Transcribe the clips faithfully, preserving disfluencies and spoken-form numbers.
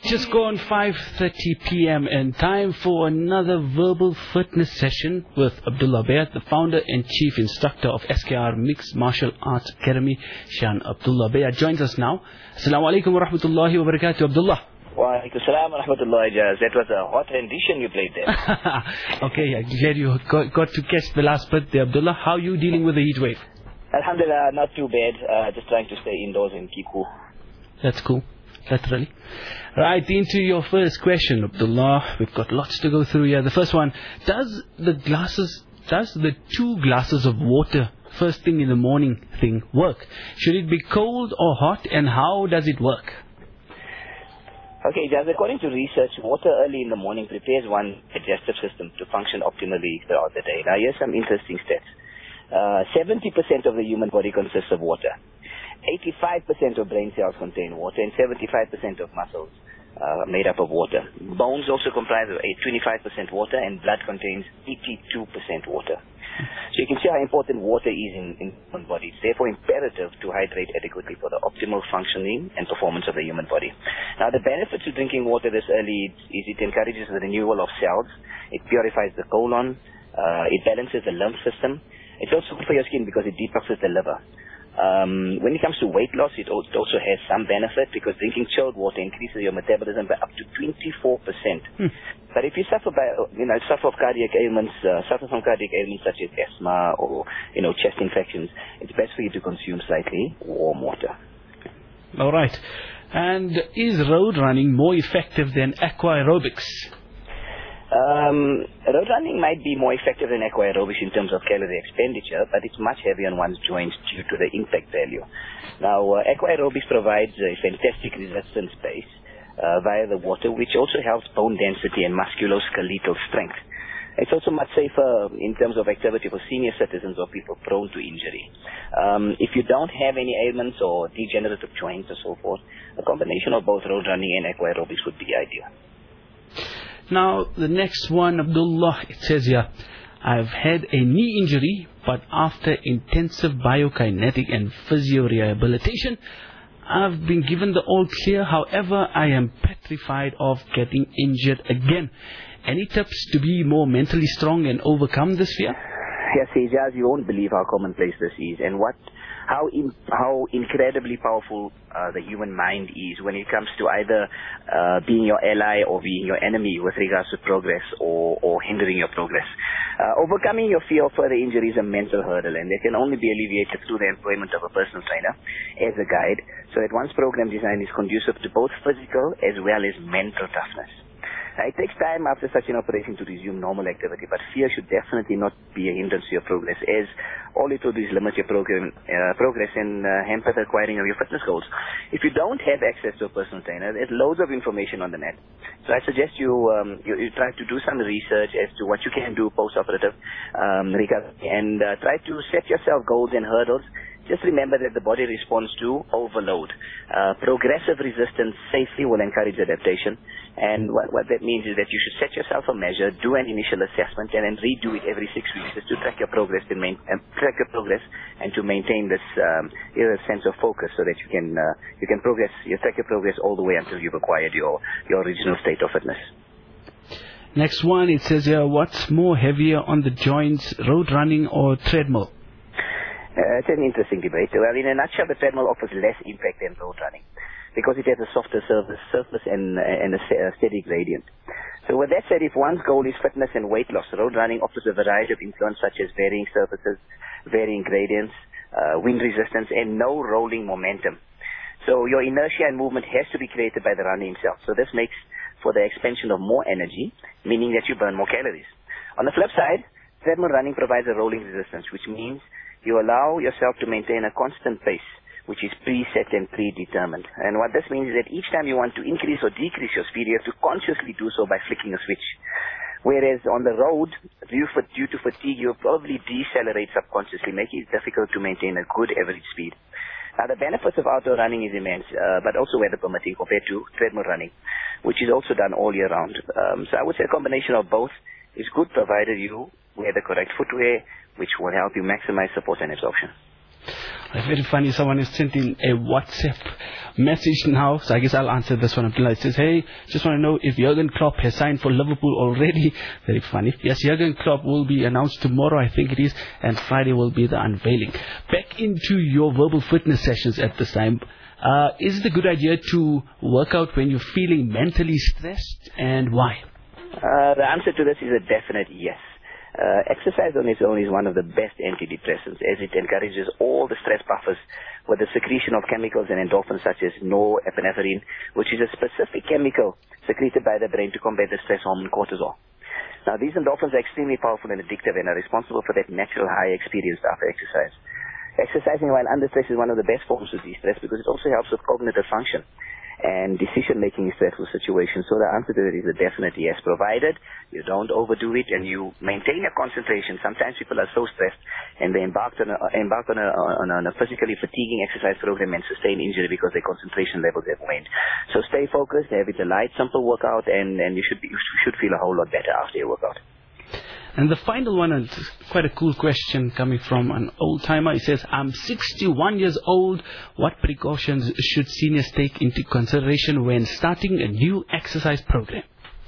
Just gone five thirty p m and time for another verbal fitness session with Abdullah Bayat, the founder and chief instructor of S K R Mixed Martial Arts Academy. Shan Abdullah Bayat joins us now. Assalamu alaikum wa rahmatullahi wa barakatuh, Abdullah. Wa alaikum salam wa rahmatullahi, Jaz. That was a hot rendition you played there. Okay, I'm glad you got, got to catch the last bit there, Abdullah. How are you dealing with the heat wave? Alhamdulillah, not too bad. Uh, just trying to stay indoors and keep cool. That's cool. Literally. Right, into your first question, Abdullah. We've got lots to go through here. The first one, does the glasses, does the two glasses of water first thing in the morning thing work? Should it be cold or hot, and how does it work? Okay, Jaz, according to research, water early in the morning prepares one's digestive system to function optimally throughout the day. Now, here's some interesting stats. Uh, seventy percent of the human body consists of water. eighty-five percent of brain cells contain water, and seventy-five percent of muscles are uh, made up of water. Bones also comprise of twenty-five percent water, and blood contains eighty-two percent water. So you can see how important water is in, in human body. It's therefore imperative to hydrate adequately for the optimal functioning and performance of the human body. Now, the benefits of drinking water this early is it encourages the renewal of cells, it purifies the colon, uh, it balances the lymph system. It's also good for your skin because it detoxes the liver. Um, when it comes to weight loss, it also has some benefit because drinking chilled water increases your metabolism by up to twenty-four percent. Hmm. But if you suffer by, you know, suffer of cardiac ailments, uh, suffer from cardiac ailments such as asthma or, you know, chest infections, it's best for you to consume slightly warm water. All right. And is road running more effective than aqua aerobics? Um, road running might be more effective than aqua aerobics in terms of calorie expenditure, but it's much heavier on one's joints due to the impact value. Now, uh, aqua aerobics provides a fantastic resistance base uh, via the water, which also helps bone density and musculoskeletal strength. It's also much safer in terms of activity for senior citizens or people prone to injury. Um, if you don't have any ailments or degenerative joints or so forth, a combination of both road running and aqua aerobics would be ideal. Now, the next one, Abdullah, it says here, I've had a knee injury, but after intensive biokinetic and physio rehabilitation, I've been given the all clear. However, I am petrified of getting injured again. Any tips to be more mentally strong and overcome this fear? Yes, Jaz, you won't believe how commonplace this is and what, how in, how incredibly powerful uh, the human mind is when it comes to either uh, being your ally or being your enemy with regards to progress or, or hindering your progress. Uh, overcoming your fear of further injury is a mental hurdle, and they can only be alleviated through the employment of a personal trainer as a guide, so that one's program design is conducive to both physical as well as mental toughness. Now, it takes time after such an operation to resume normal activity, but fear should definitely not be a hindrance to your progress, as all it will do is limit your program, uh, progress and uh, hamper the acquiring of your fitness goals. If you don't have access to a personal trainer, there's loads of information on the net. So I suggest you, um, you, you try to do some research as to what you can do post-operative um, recovery, and uh, try to set yourself goals and hurdles. Just remember that the body responds to overload. Uh, progressive resistance safely will encourage adaptation. And what, what that means is that you should set yourself a measure, do an initial assessment, and then redo it every six weeks just to track your progress and main, uh, track your progress and to maintain this um, sense of focus so that you can uh, you can progress, you track your progress all the way until you've acquired your, your original state of fitness. Next one, it says here, what's more heavier on the joints, road running or treadmill? Uh, it's an interesting debate. Well, in a nutshell, the treadmill offers less impact than road running because it has a softer surface, surface and, and a steady gradient. So with that said, if one's goal is fitness and weight loss, road running offers a variety of influence such as varying surfaces, varying gradients, uh, wind resistance, and no rolling momentum. So your inertia and movement has to be created by the runner himself. So this makes for the expansion of more energy, meaning that you burn more calories. On the flip side, treadmill running provides a rolling resistance, which means you allow yourself to maintain a constant pace, which is preset and predetermined. And what this means is that each time you want to increase or decrease your speed, you have to consciously do so by flicking a switch. Whereas on the road, due, for, due to fatigue, you'll probably decelerate subconsciously, making it difficult to maintain a good average speed. Now, the benefits of outdoor running is immense, uh, but also weather permitting compared to treadmill running, which is also done all year round. Um, so I would say a combination of both is good, provided you wear the correct footwear, which will help you maximize support and absorption. Very funny. Someone has sent in a WhatsApp message now, so I guess I'll answer this one. Abdullah, it says, hey, just want to know if Jurgen Klopp has signed for Liverpool already. Very funny. Yes, Jurgen Klopp will be announced tomorrow, I think it is, and Friday will be the unveiling. Back into your verbal fitness sessions at this time. Uh, is it a good idea to work out when you're feeling mentally stressed, and why? Uh, the answer to this is a definite yes. Uh, exercise on its own is one of the best antidepressants, as it encourages all the stress buffers with the secretion of chemicals and endorphins such as norepinephrine, which is a specific chemical secreted by the brain to combat the stress hormone cortisol. Now, these endorphins are extremely powerful and addictive and are responsible for that natural high experienced after exercise. Exercising while under stress is one of the best forms of de-stress because it also helps with cognitive function and decision-making in stressful situations. So the answer to that is a definite yes, provided you don't overdo it and you maintain your concentration. Sometimes people are so stressed and they embark on a, embark on a, on a physically fatiguing exercise program and sustain injury because their concentration levels have waned. So stay focused, have it a light, simple workout, and, and you should be, you should feel a whole lot better after your workout. And the final one, and quite a cool question coming from an old-timer. He says, I'm sixty-one years old. What precautions should seniors take into consideration when starting a new exercise program?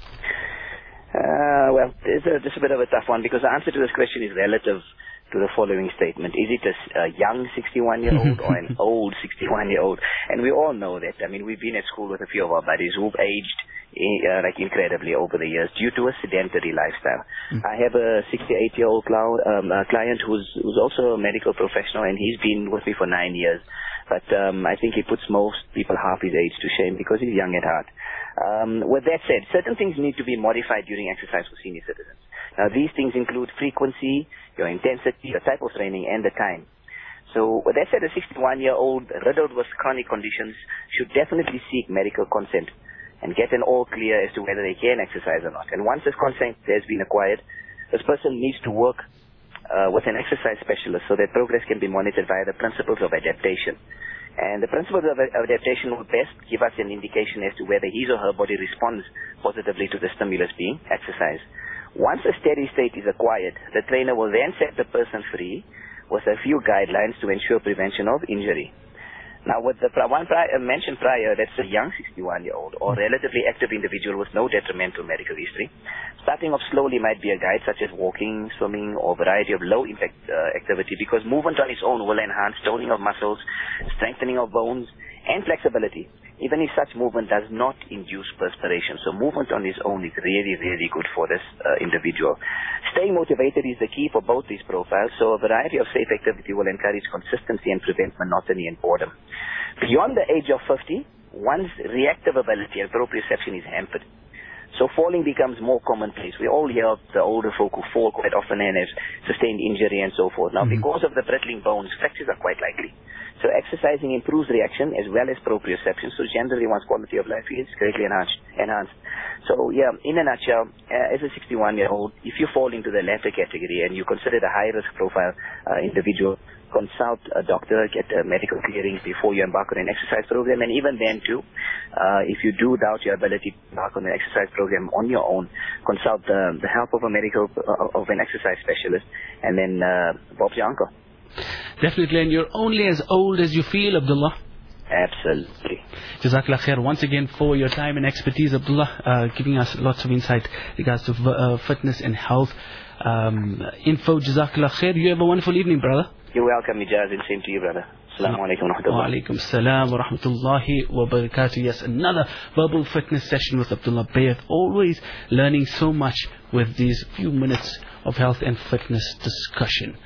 Uh, well, it's a, it's a bit of a tough one because the answer to this question is relative to the following statement. Is it a, a young sixty-one-year-old or an old sixty-one-year-old? And we all know that. I mean, we've been at school with a few of our buddies who've aged Uh, like incredibly over the years due to a sedentary lifestyle. Mm. I have a sixty-eight-year-old cl- um, uh, client who's who's also a medical professional, and he's been with me for nine years. But um, I think he puts most people half his age to shame because he's young at heart. Um, with that said, certain things need to be modified during exercise for senior citizens. Now, these things include frequency, your intensity, your type of training, and the time. So, with that said, a sixty-one-year-old riddled with chronic conditions should definitely seek medical consent and get an all clear as to whether they can exercise or not. And once this consent has been acquired, this person needs to work uh, with an exercise specialist so that progress can be monitored via the principles of adaptation. And the principles of adaptation will best give us an indication as to whether his or her body responds positively to the stimulus being exercise. Once a steady state is acquired, the trainer will then set the person free with a few guidelines to ensure prevention of injury. Now, with the one pri- uh, mentioned prior, that's a young sixty-one-year-old or relatively active individual with no detrimental medical history. Starting off slowly might be a guide, such as walking, swimming, or a variety of low-impact uh, activity, because movement on its own will enhance toning of muscles, strengthening of bones, and flexibility, even if such movement does not induce perspiration. So movement on its own is really, really good for this uh, individual. Staying motivated is the key for both these profiles, so a variety of safe activity will encourage consistency and prevent monotony and boredom. Beyond the age of fifty, one's reactive ability and proprioception is hampered. So falling becomes more commonplace. We all hear of the older folk who fall quite often and have sustained injury and so forth. Now, mm-hmm. because of the brittling bones, fractures are quite likely. So exercising improves reaction as well as proprioception. So generally, one's quality of life is greatly enhanced. enhanced. So, yeah, in a nutshell, uh, as a sixty-one-year-old, if you fall into the latter category and you consider the high-risk profile uh, individual, consult a doctor, get a medical clearance before you embark on an exercise program. And even then, too, uh, if you do doubt your ability to embark on an exercise program on your own, consult the, the help of a medical, uh, of an exercise specialist, and then uh, Bob's your uncle. Definitely, and you're only as old as you feel, Abdullah. Absolutely. Jazakallah khair once again for your time and expertise, Abdullah, uh, giving us lots of insight regards to uh, fitness and health um, info. Jazakallah khair. You have a wonderful evening, brother. You're welcome, Mijaz, and same to you, brother. Assalamu alaikum wa rahmatullah. Wa alaikum salam wa rahmatullahi wa barakatuh. Yes, another verbal fitness session with Abdullah Bayat. Always learning so much with these few minutes of health and fitness discussion.